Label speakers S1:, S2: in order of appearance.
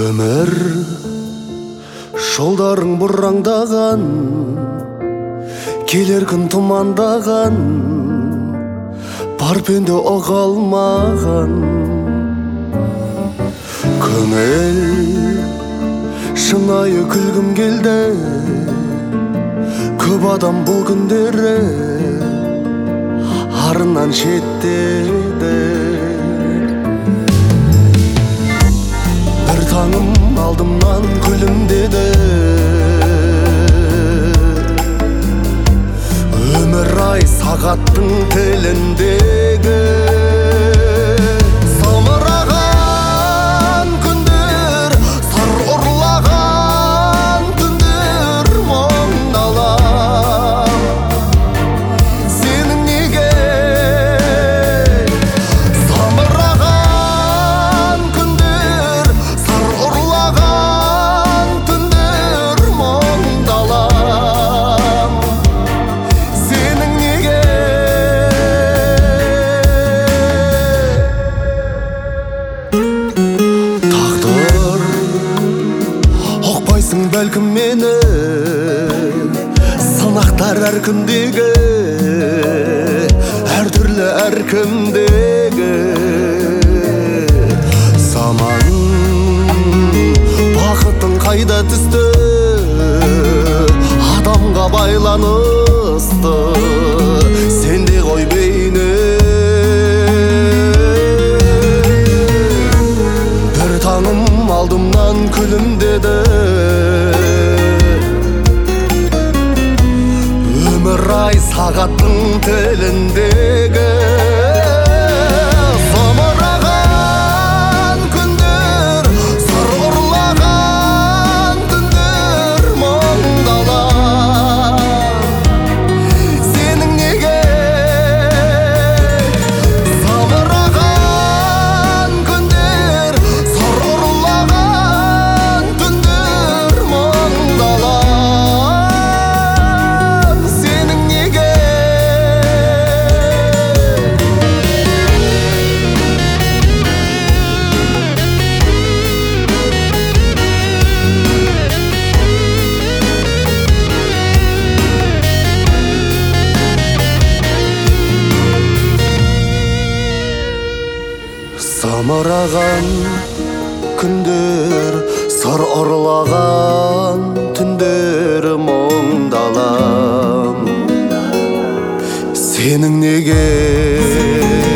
S1: Өмір жолдарың бұраңдаған, келер күн тұмандаған, бар пенде оға алмаған. Көңіл шынайы күлгім келді, көп адам бұл күндері арынан шеттеді. Бір таңым алдымнан күлімдеді, өмір ай сағаттың тіліндегі. Самыраған күндер, сар ұрлаған түндер мұңдалам. Сенің неге? Самыраған күндер, сар ұрлаған түндер мұңдалам. Сенің неге? Тағдыр ұқпайсың бәлкім мені, сынақтар әр күндегі, әр түрлі әркімдегі. Заман бақытың қайда түсті, адамға байланысты, сенде ғой бейне. Бір таңым алдымнан күлімдеді, өмір ай сағаттың тіліндегі. Самыраған күндер, сыр ұрлаған түндер мұңдалам. Сенің неге? Самыраған күндер, сыр ұрлаған түндер мұңдалам. Сенің неге? Самыраған күндер, сыр ұрлаған түндер мұңдалам. Сенің неге?